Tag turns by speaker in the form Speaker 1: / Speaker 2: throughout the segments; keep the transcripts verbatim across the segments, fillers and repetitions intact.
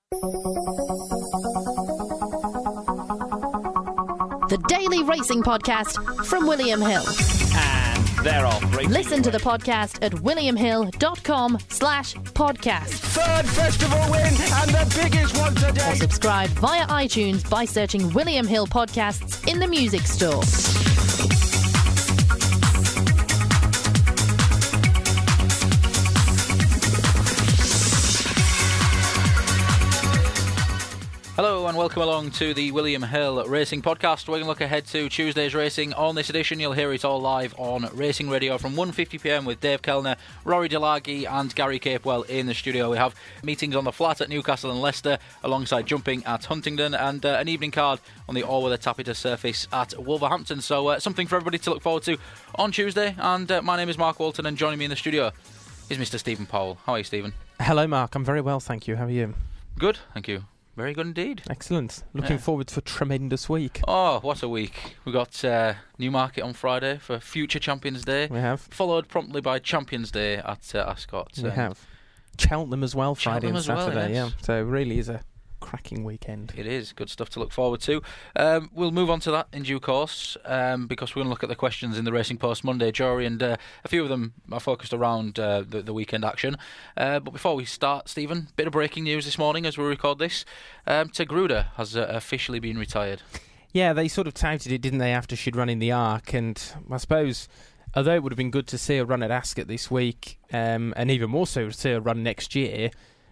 Speaker 1: The Daily Racing Podcast from William Hill.
Speaker 2: And they're off. Racing
Speaker 1: Listen to the podcast at williamhill.com slash podcast.
Speaker 2: Third festival win and the biggest one today.
Speaker 1: Or subscribe via iTunes by searching William Hill Podcasts in the music store.
Speaker 3: Hello and welcome along to the William Hill Racing Podcast. We're going to look ahead to Tuesday's racing. On this edition, you'll hear it all live on Racing Radio from one fifty p m with Dave Kellner, Rory Delaghi and Gary Capewell in the studio. We have meetings on the flat at Newcastle and Leicester, alongside jumping at Huntingdon, and uh, an evening card on the all-weather Tapita surface at Wolverhampton. So uh, something for everybody to look forward to on Tuesday. And uh, my name is Mark Walton, and joining me in the studio is Mister Stephen Powell. How are you, Stephen?
Speaker 4: Hello, Mark. I'm very well, thank you. How are you?
Speaker 3: Good, thank you. Very good indeed.
Speaker 4: Excellent. Looking
Speaker 3: Yeah.
Speaker 4: forward to a tremendous week.
Speaker 3: Oh, what a week. We got uh, Newmarket on Friday for Future Champions Day.
Speaker 4: We have.
Speaker 3: Followed promptly by Champions Day at uh, Ascot.
Speaker 4: We
Speaker 3: Um,
Speaker 4: have. Cheltenham as well, Friday
Speaker 3: Cheltenham
Speaker 4: and
Speaker 3: as well,
Speaker 4: Saturday.
Speaker 3: yes.
Speaker 4: Yeah. So it really is a cracking weekend.
Speaker 3: It is. Good stuff to look forward to. Um, we'll move on to that in due course, um, because we're going to look at the questions in the Racing Post Monday jury, and uh, a few of them are focused around uh, the, the weekend action. Uh, but before we start, Stephen, bit of breaking news this morning as we record this. Um, Tegruda has uh, officially been retired.
Speaker 4: Yeah, they sort of touted it, didn't they, after she'd run in the Arc? And I suppose, although it would have been good to see her run at Ascot this week, um, and even more so to see her run next year,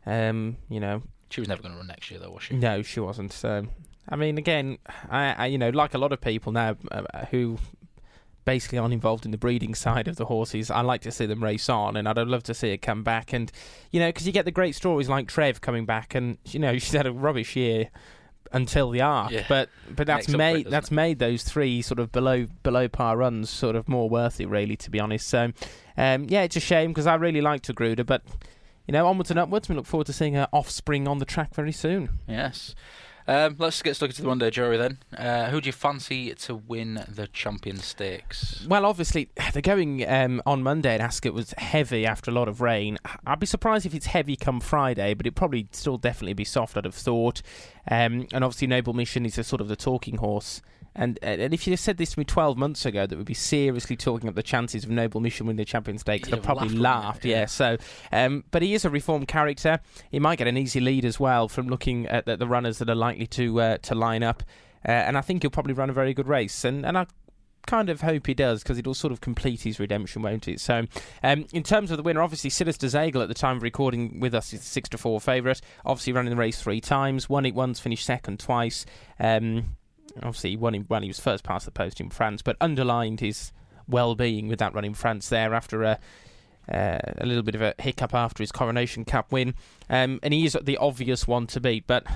Speaker 4: um, you know...
Speaker 3: She was never going to run next year, though, was she?
Speaker 4: No, she wasn't. So, I mean, again, I, I you know, like a lot of people now uh, who basically aren't involved in the breeding side of the horses, I like to see them race on, and I'd love to see it come back. And, you know, because you get the great stories like Trev coming back, and, you know, she's had a rubbish year until the Arc,
Speaker 3: Yeah.
Speaker 4: but but that's
Speaker 3: Makes up for
Speaker 4: made
Speaker 3: it,
Speaker 4: that's
Speaker 3: doesn't
Speaker 4: made those three sort of below below par runs sort of more worth it, really, to be honest. So, um, yeah, it's a shame because I really liked Tegruda, but. You know, onwards and upwards. We look forward to seeing her offspring on the track very soon.
Speaker 3: Yes. Um, let's get stuck into the Monday jury then. Uh, who do you fancy to win the Champions Stakes?
Speaker 4: Well, obviously, the going um, on Monday at Ascot was heavy after a lot of rain. I'd be surprised if it's heavy come Friday, but it'd probably still definitely be soft, I'd have thought. Um, and obviously, Noble Mission is a sort of the talking horse. And and if you had said this to me twelve months ago, that we'd be seriously talking up the chances of Noble Mission winning the Champions Stakes,
Speaker 3: You'd
Speaker 4: I'd
Speaker 3: have
Speaker 4: probably
Speaker 3: laughed,
Speaker 4: laughed.
Speaker 3: wouldn't you?
Speaker 4: Yeah.
Speaker 3: Yeah.
Speaker 4: So, um, but he is a reformed character. He might get an easy lead as well from looking at the, the runners that are likely to uh, to line up. Uh, and I think he'll probably run a very good race. And and I kind of hope he does, because it'll sort of complete his redemption, won't it? So, um, in terms of the winner, obviously Sinister Zagel at the time of recording with us is six to four favourite. Obviously running the race three times, won it once, finished second twice. Um, obviously he won him when he was first past the post in France, but underlined his well-being with that run in France there after a uh, a little bit of a hiccup after his Coronation Cup win. Um, and he is the obvious one to beat, but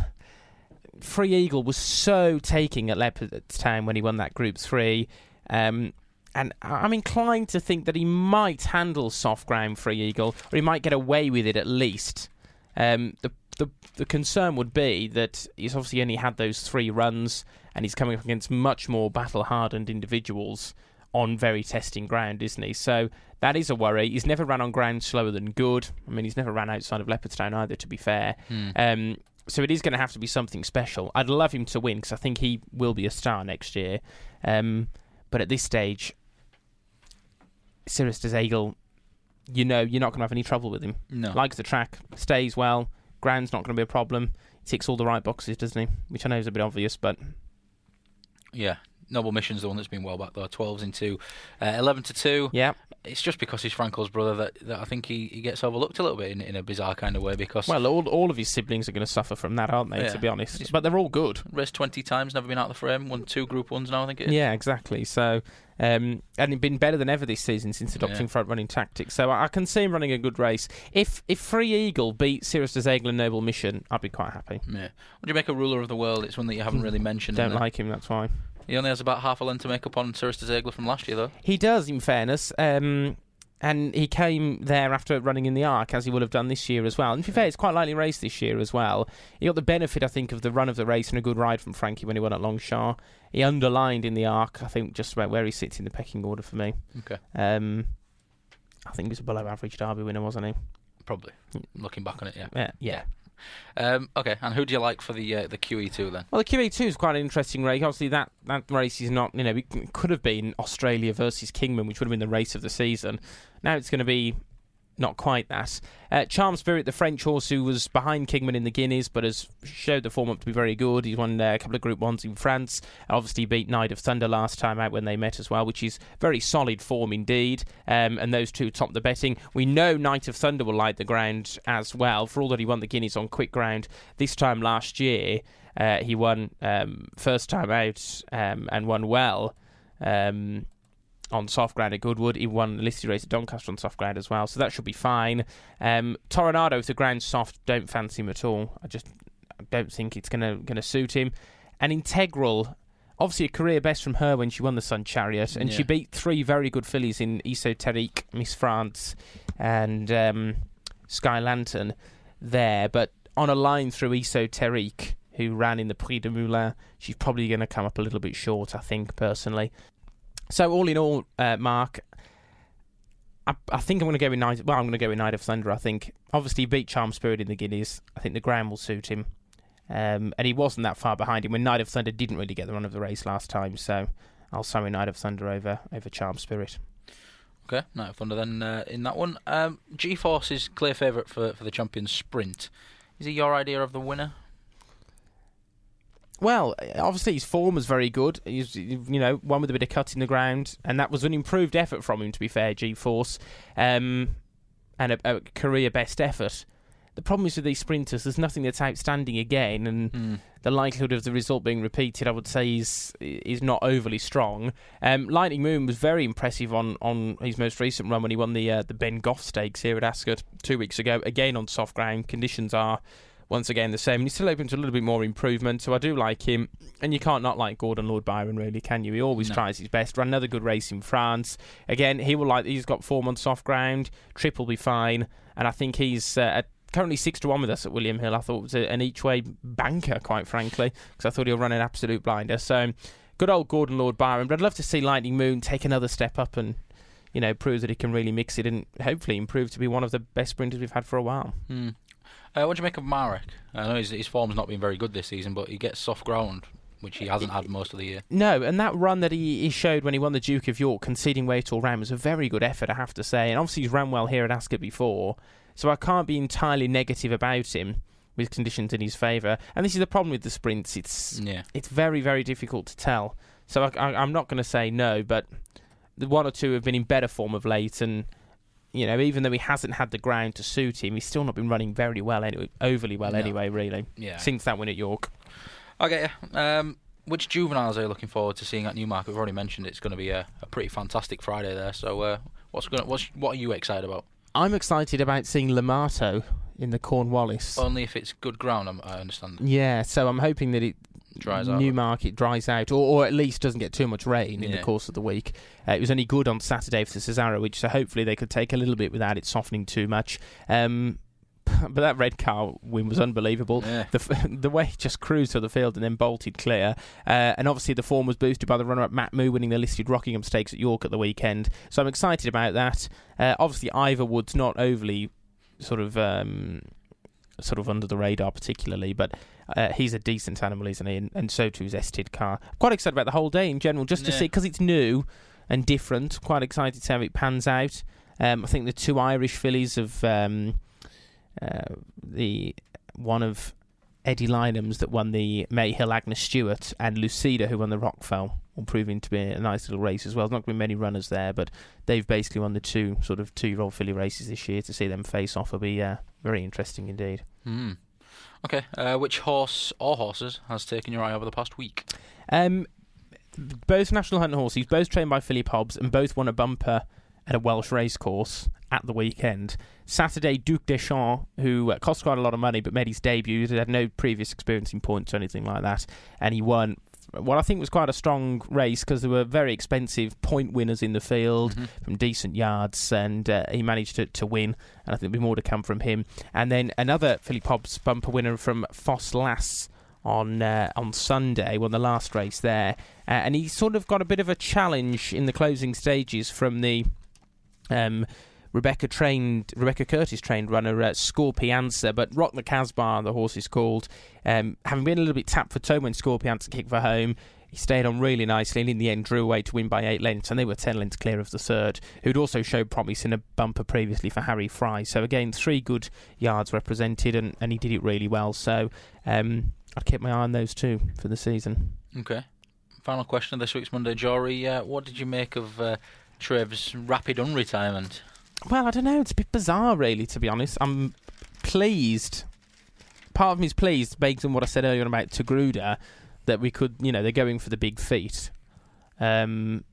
Speaker 4: Free Eagle was so taking at Leopardstown when he won that Group three. Um, and I'm inclined to think that he might handle soft ground, Free Eagle, or he might get away with it at least. Um, the, the the concern would be that he's obviously only had those three runs, and he's coming up against much more battle-hardened individuals on very testing ground, isn't he? So that is a worry. He's never ran on ground slower than good. I mean, he's never ran outside of Leopardstown either, to be fair.
Speaker 3: Hmm.
Speaker 4: Um, so it is going to have to be something special. I'd love him to win, because I think he will be a star next year. Um, but at this stage, Sinister Zagel, you know you're not going to have any trouble with him.
Speaker 3: No.
Speaker 4: Likes the track, stays well, ground's not going to be a problem. He ticks all the right boxes, doesn't he? Which I know is a bit obvious, but...
Speaker 3: Yeah. Noble Mission's the one that's been well back, though. twelve's into uh, eleven to two.
Speaker 4: Yeah.
Speaker 3: It's just because he's Franco's brother that, that I think he, he gets overlooked a little bit in, in a bizarre kind of way, because...
Speaker 4: Well, all all of his siblings are going to suffer from that, aren't they,
Speaker 3: Yeah.
Speaker 4: to be honest?
Speaker 3: He's-
Speaker 4: But they're all good.
Speaker 3: Raced twenty times, never been out of the frame, won two Group ones now, I think it is.
Speaker 4: Yeah, exactly. So, um, and he's been better than ever this season since adopting
Speaker 3: Yeah.
Speaker 4: front-running tactics. So I, I can see him running a good race. If if Free Eagle beat Sirius Zagel and Noble Mission, I'd be quite happy.
Speaker 3: Yeah. Would you make a Ruler of the World? It's one that you haven't really mentioned. in
Speaker 4: Don't
Speaker 3: there.
Speaker 4: like him, that's why.
Speaker 3: He only has about half a length to make up on Sirius Zagler from last year, though.
Speaker 4: He does, in fairness. Um, and he came there after running in the Arc, as he would have done this year as well. And to be fair, it's quite lightly raced this year as well. He got the benefit, I think, of the run of the race and a good ride from Frankie when he won at Longchamp. He underlined in the Arc, I think, just about where he sits in the pecking order for me.
Speaker 3: Okay.
Speaker 4: Um, I think he was a below average Derby winner, wasn't he?
Speaker 3: Probably. Looking back on it, yeah.
Speaker 4: Yeah. yeah.
Speaker 3: Um, okay, and who do you like for the uh, the Q E two then?
Speaker 4: Well, the Q E two is quite an interesting race. Obviously, that, that race is not, you know, it could have been Australia versus Kingman, which would have been the race of the season. Now it's going to be not quite that. Uh, Charm Spirit, the French horse who was behind Kingman in the Guineas, but has showed the form up to be very good. He's won uh, a couple of Group Ones in France. Obviously beat Night of Thunder last time out when they met as well, which is very solid form indeed. Um, and those two top the betting. We know Night of Thunder will light the ground as well, for all that he won the Guineas on quick ground this time last year. Uh, he won um, first time out um, and won well. Um, on soft ground at Goodwood. He won the listed race at Doncaster on soft ground as well, so that should be fine. Um, Toronado, if the ground's soft, don't fancy him at all. I just don't think it's going to going to suit him. And Integral, obviously a career best from her when she won the Sun Chariot, and yeah. she beat three very good fillies in Esoterique, Miss France, and um, Sky Lantern there, but on a line through Esoterique, who ran in the Prix de Moulins, she's probably going to come up a little bit short, I think, personally. So all in all, uh, Mark, I, I think I'm going to go with Night. Well, I'm going to go with Night of Thunder. I think obviously he beat Charm Spirit in the Guineas. I think the ground will suit him, um, and he wasn't that far behind him when Night of Thunder didn't really get the run of the race last time. So I'll say Night of Thunder over over Charm Spirit.
Speaker 3: Okay, Night of Thunder then uh, in that one. Um, G-Force is clear favourite for for the Champions Sprint. Is he your idea of the winner?
Speaker 4: Well, obviously his form was very good. He's, you know, one with a bit of cut in the ground, and that was an improved effort from him, to be fair, G-Force, um, and a, a career best effort. The problem is with these sprinters, there's nothing that's outstanding again, and mm. the likelihood of the result being repeated, I would say, is is not overly strong. Um, Lightning Moon was very impressive on, on his most recent run when he won the uh, the Ben Goff Stakes here at Ascot two weeks ago, again on soft ground. Conditions are once again the same, and he's still open to a little bit more improvement, so I do like him. And you can't not like Gordon Lord Byron, really, can you? He always no. tries his best. Ran another good race in France. Again, he will like. He's got form on soft ground. Trip will be fine, and I think he's uh, at currently six to one with us at William Hill. I thought it was a, an each-way banker, quite frankly, because I thought he'll run an absolute blinder. So, good old Gordon Lord Byron. But I'd love to see Lightning Moon take another step up and, you know, prove that he can really mix it and hopefully improve to be one of the best sprinters we've had for a while.
Speaker 3: Hmm. Uh, what do you make of Marek? I know his, his form's not been very good this season, but he gets soft ground, which he hasn't had most of the year.
Speaker 4: No, and that run that he, he showed when he won the Duke of York, conceding weight all round, was a very good effort, I have to say. And obviously he's ran well here at Ascot before, so I can't be entirely negative about him with conditions in his favour. And this is the problem with the sprints. It's yeah. it's very, very difficult to tell. So I, I, I'm not going to say no, but the one or two have been in better form of late, and you know, even though he hasn't had the ground to suit him, he's still not been running very well, anyway, overly well no. anyway, really,
Speaker 3: yeah.
Speaker 4: since that win at York.
Speaker 3: Okay, um, which juveniles are you looking forward to seeing at Newmarket? We've already mentioned it's going to be a, a pretty fantastic Friday there, so uh, what's going? What's what are you excited about?
Speaker 4: I'm excited about seeing Lamato in the Cornwallis.
Speaker 3: Only if it's good ground, I understand.
Speaker 4: Yeah, so I'm hoping that it
Speaker 3: dries out.
Speaker 4: Newmarket dries out, or, or at least doesn't get too much rain in yeah. the course of the week. Uh, it was only good on Saturday for the Cesaro, which so hopefully they could take a little bit without it softening too much. Um, but that red car win was unbelievable. Yeah. The the way he just cruised to the field and then bolted clear. Uh, and obviously the form was boosted by the runner-up Matt Moo winning the listed Rockingham Stakes at York at the weekend. So I'm excited about that. Uh, obviously Ivorwood's not overly sort of um, sort of under the radar particularly, but uh, he's a decent animal, isn't he? And, and so too is Estid Car. I'm quite excited about the whole day in general, just to yeah. see, because it's new and different. Quite excited to see how it pans out. Um, I think the two Irish fillies of um, uh, the one of Eddie Lynham's that won the Mayhill Agnes Stewart, and Lucida who won the Rockfell, will proving to be a nice little race as well. There's not going to be many runners there, but they've basically won the two sort of two-year-old filly races this year. To see them face off will be uh, very interesting indeed.
Speaker 3: Mm. Okay, uh, which horse or horses has taken your eye over the past week?
Speaker 4: Um, both National Hunt horses, both trained by Philip Hobbs, and both won a bumper at a Welsh racecourse at the weekend. Saturday, Duc Deschamps, who uh, cost quite a lot of money but made his debut, had no previous experience in points or anything like that, and he won what I think was quite a strong race because there were very expensive point winners in the field mm-hmm. from decent yards, and uh, he managed to, to win, and I think there'll be more to come from him. And then another Philip Hobbs bumper winner from Foss Lass on uh, on Sunday, won the last race there, uh, and he sort of got a bit of a challenge in the closing stages from the um, Rebecca trained Rebecca Curtis trained runner uh, Scorpianza, but Rock the Casbah, the horse is called, um, having been a little bit tapped for toe when Scorpianza kicked for home, he stayed on really nicely and in the end drew away to win by eight lengths, and they were ten lengths clear of the third, who'd also showed promise in a bumper previously for Harry Fry. So again, three good yards represented, and, and he did it really well. So um, I'd keep my eye on those two for the season.
Speaker 3: Okay. Final question of this week's Monday Jory. Uh, what did you make of uh, Trev's rapid unretirement?
Speaker 4: Well, I don't know. It's a bit bizarre, really, to be honest. I'm pleased. Part of me is pleased, based on what I said earlier about Togruta, that we could, you know, they're going for the big feat. Um,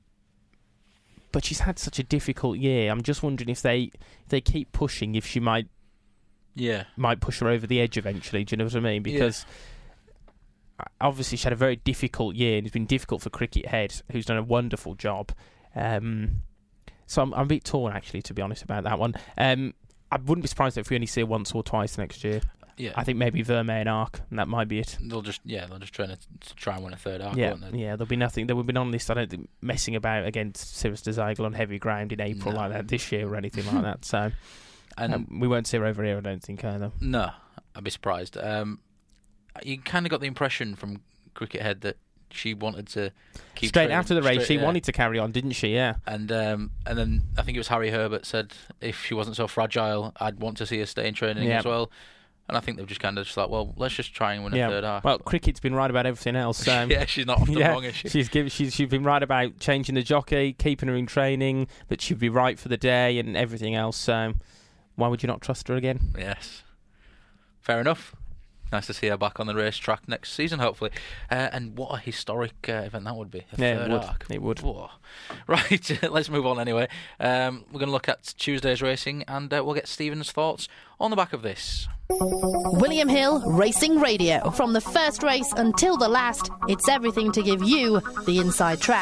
Speaker 4: but she's had such a difficult year. I'm just wondering if they if they keep pushing, if she might,
Speaker 3: yeah,
Speaker 4: might push her over the edge eventually. Do you know what I mean? Because yeah. obviously she had a very difficult year, and it's been difficult for Cricket Head, who's done a wonderful job. Um, So I'm, I'm a bit torn, actually, to be honest, about that one. Um, I wouldn't be surprised if we only see her once or twice next year.
Speaker 3: Yeah,
Speaker 4: I think maybe Vermeer and Arc, and that might be it.
Speaker 3: They'll just yeah, they'll just try to, to try and win a third arc,
Speaker 4: Yeah,
Speaker 3: won't they?
Speaker 4: yeah. There'll be nothing. There will be none of this. I don't think messing about against Cirrus Desaigle on heavy ground in April
Speaker 3: No.
Speaker 4: like that this year or anything like that. So,
Speaker 3: And
Speaker 4: um, we won't see her over here, I don't think either.
Speaker 3: no, I'd be surprised. Um, you kind of got the impression from Cricket Head that she wanted to keep
Speaker 4: Straight
Speaker 3: training.
Speaker 4: after the race,
Speaker 3: Straight-
Speaker 4: she
Speaker 3: yeah.
Speaker 4: wanted to carry on, didn't she? Yeah.
Speaker 3: And um, and then I think it was Harry Herbert said if she wasn't so fragile, I'd want to see her stay in training
Speaker 4: Yeah.
Speaker 3: as well. And I think they've just kind of just like, well, let's just try and win
Speaker 4: yeah.
Speaker 3: a third arc.
Speaker 4: Well, Cricket's been right about everything else. So.
Speaker 3: yeah, she's not often
Speaker 4: Yeah,
Speaker 3: wrong, is she?
Speaker 4: she's, given, she's she's been right about changing the jockey, keeping her in training, that she'd be right for the day and everything else. So why would you not trust her again?
Speaker 3: Yes. Fair enough. Nice to see her back on the racetrack next season, hopefully. Uh, and what a historic uh, event that would be. A
Speaker 4: Yeah,
Speaker 3: third
Speaker 4: it would.
Speaker 3: arc.
Speaker 4: It would.
Speaker 3: Whoa. Right, let's move on anyway. Um, we're going to look at Tuesday's racing, and uh, we'll get Stephen's thoughts on the back of this.
Speaker 1: William Hill Racing Radio. From the first race until the last, it's everything to give you the inside track.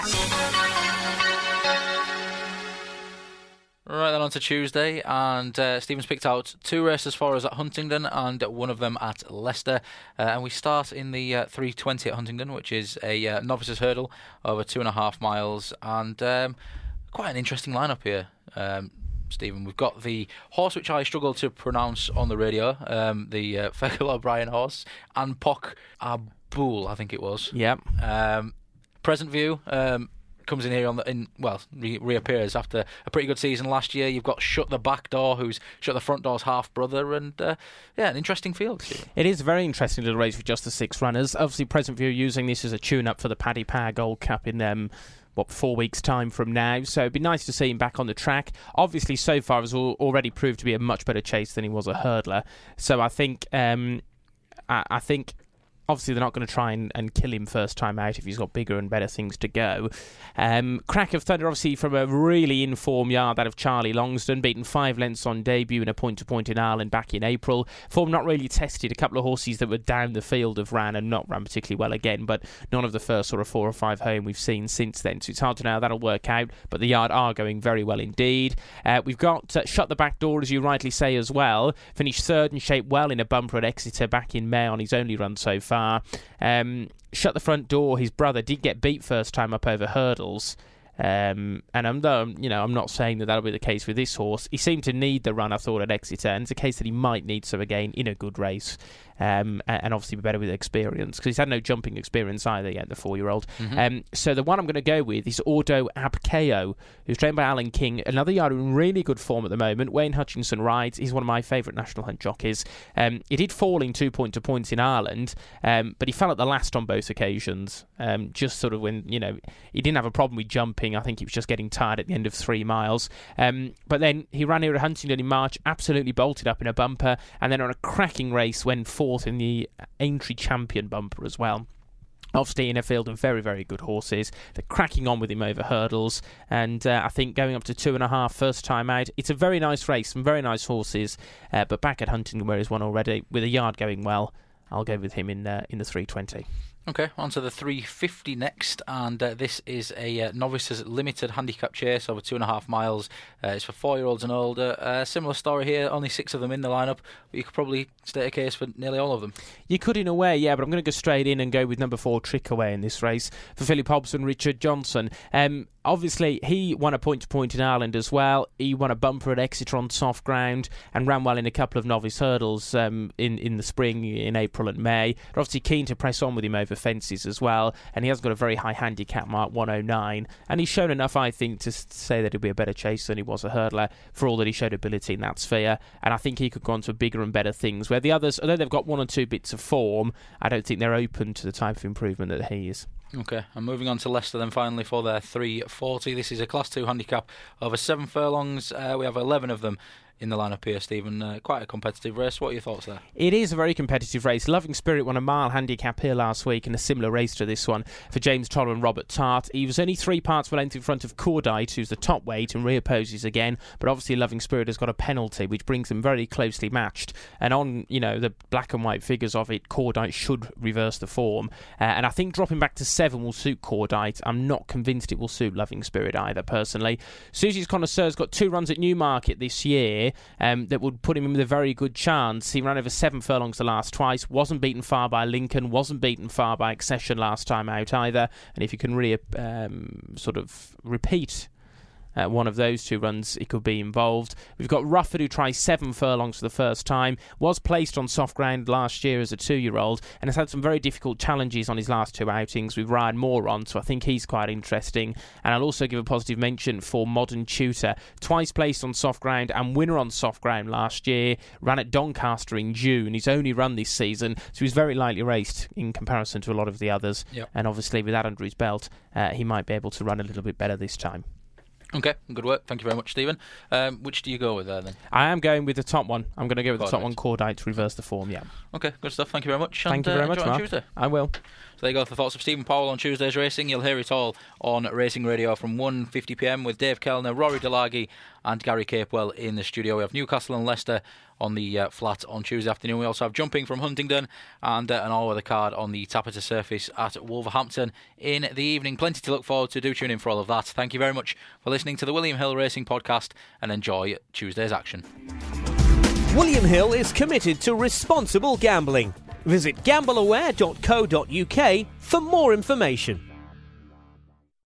Speaker 3: Right then, on to Tuesday, and uh, Stephen's picked out two races for us at Huntingdon and one of them at Leicester. Uh, and we start in the uh, three twenty at Huntingdon, which is a uh, novices hurdle over two and a half miles, and um, quite an interesting lineup here, um, Stephen. We've got the horse which I struggled to pronounce on the radio, um, the uh, Fegal O'Brien horse, Anpok Abul, I think it was.
Speaker 4: Yep.
Speaker 3: Um, Present View. Um, comes in here on the in well re- reappears after a pretty good season last year. You've got Shut the Back Door, who's Shut the Front Door's half brother, and uh, yeah, an interesting field.
Speaker 4: It is a very interesting little race with just the six runners. Obviously, Present View using this as a tune-up for the Paddy Power Gold Cup in um, what four weeks' time from now. So it'd be nice to see him back on the track. Obviously, so far has al- already proved to be a much better chase than he was a hurdler. So I think um, I, I think. Obviously, they're not going to try and, and kill him first time out if he's got bigger and better things to go. Um, Crack of Thunder, obviously, from a really in-form yard, that of Charlie Longsdon, beaten five lengths on debut in a point-to-point in Ireland back in April. Form not really tested. A couple of horses that were down the field have ran and not ran particularly well again, but none of the first sort of four or five home we've seen since then. So it's hard to know how that'll work out, but the yard are going very well indeed. Uh, we've got uh, Shut the Back Door, as you rightly say as well. Finished third and shaped well in a bumper at Exeter back in May on his only run so far. Um, Shut the Front Door, his brother, did get beat first time up over hurdles. Um, and I'm, though, you know, I'm not saying that that'll be the case with this horse. He seemed to need the run, I thought, at Exeter, and it's a case that he might need so again in a good race. Um, and obviously be better with experience, because he's had no jumping experience either yet, the four-year-old. Mm-hmm. Um, so the one I'm going to go with is Ordo Abkeo, who's trained by Alan King. Another yard in really good form at the moment. Wayne Hutchinson rides. He's one of my favourite National Hunt jockeys. Um, he did fall in two point to points in Ireland, um, but he fell at the last on both occasions. Um, just sort of when, you know, he didn't have a problem with jumping. I think he was just getting tired at the end of three miles. Um, but then he ran here at Huntingdon in March, absolutely bolted up in a bumper, and then on a cracking race when fourth in the Aintree Champion bumper as well. Obviously in a field of very, very good horses. They're cracking on with him over hurdles, and uh, I think going up to two and a half first time out, it's a very nice race, some very nice horses, uh, but back at Huntingdon where he's won already, with a yard going well, I'll go with him in uh, in the three twenty.
Speaker 3: Okay, on to the three fifty next, and uh, this is a uh, novices limited handicap chase over two and a half miles. Uh, it's for four-year-olds and older. Uh, similar story here, only six of them in the lineup, but you could probably state a case for nearly all of them. You
Speaker 4: could in a way, yeah, but I'm going to go straight in and go with number four, Trickaway, in this race for Philip Hobson, Richard Johnson. Um, Obviously, he won a point-to-point in Ireland as well. He won a bumper at Exeter on soft ground and ran well in a couple of novice hurdles um, in, in the spring, in April and May. They're obviously keen to press on with him over fences as well, and he has got a very high handicap mark, one oh nine, and he's shown enough, I think, to say that he'll be a better chaser than he was a hurdler, for all that he showed ability in that sphere, and I think he could go on to bigger and better things, where the others, although they've got one or two bits of form, I don't think they're open to the type of improvement that he is.
Speaker 3: Okay, and moving on to Leicester then finally for their three forty. This is a Class two handicap over seven furlongs. Uh, we have eleven of them in the lineup here, Stephen. Uh, quite a competitive race. What are your thoughts there?
Speaker 4: It is a very competitive race. Loving Spirit won a mile handicap here last week in a similar race to this one for James Toller and Robert Tart. He was only three parts of a length in front of Cordite, who's the top weight, and reopposes again. But obviously Loving Spirit has got a penalty, which brings them very closely matched. And on, you know, the black and white figures of it, Cordite should reverse the form. Uh, and I think dropping back to seven will suit Cordite. I'm not convinced it will suit Loving Spirit either, personally. Susie's Connoisseur's got two runs at Newmarket this year. Um, that would put him with a very good chance. He ran over seven furlongs the last twice, wasn't beaten far by Lincoln, wasn't beaten far by Accession last time out either, and if you can really um, sort of repeat Uh, one of those two runs, he could be involved. We've got Rufford, who tries seven furlongs for the first time, was placed on soft ground last year as a two-year-old, and has had some very difficult challenges on his last two outings with Ryan Moore on, so I think he's quite interesting. And I'll also give a positive mention for Modern Tutor, twice placed on soft ground and winner on soft ground last year, ran at Doncaster in June. He's only run this season, so he's very lightly raced in comparison to a lot of the others.
Speaker 3: Yep.
Speaker 4: And obviously with that under his belt, uh, he might be able to run a little bit better this time.
Speaker 3: Okay, good work. Thank you very much, Stephen. Um, which do you go with there, then?
Speaker 4: I am going with the top one. I'm going to go with
Speaker 3: Cordite.
Speaker 4: the top one, Cordite, to reverse the form, yeah.
Speaker 3: Okay, good stuff. Thank you very much.
Speaker 4: Thank
Speaker 3: and,
Speaker 4: you very
Speaker 3: uh,
Speaker 4: much,
Speaker 3: enjoy
Speaker 4: Mark.
Speaker 3: on Tuesday.
Speaker 4: I will.
Speaker 3: So there you go, the thoughts of Stephen Powell on Tuesday's racing. You'll hear it all on Racing Radio from one fifty p m with Dave Kellner, Rory Delaghi and Gary Capewell in the studio. We have Newcastle and Leicester on the uh, flat on Tuesday afternoon. We also have jumping from Huntingdon and uh, an all-weather card on the Tapita surface at Wolverhampton in the evening. Plenty to look forward to. Do tune in for all of that. Thank you very much for listening to the William Hill Racing Podcast and enjoy Tuesday's action.
Speaker 5: William Hill is committed to responsible gambling. Visit gamble aware dot co dot uk for more information.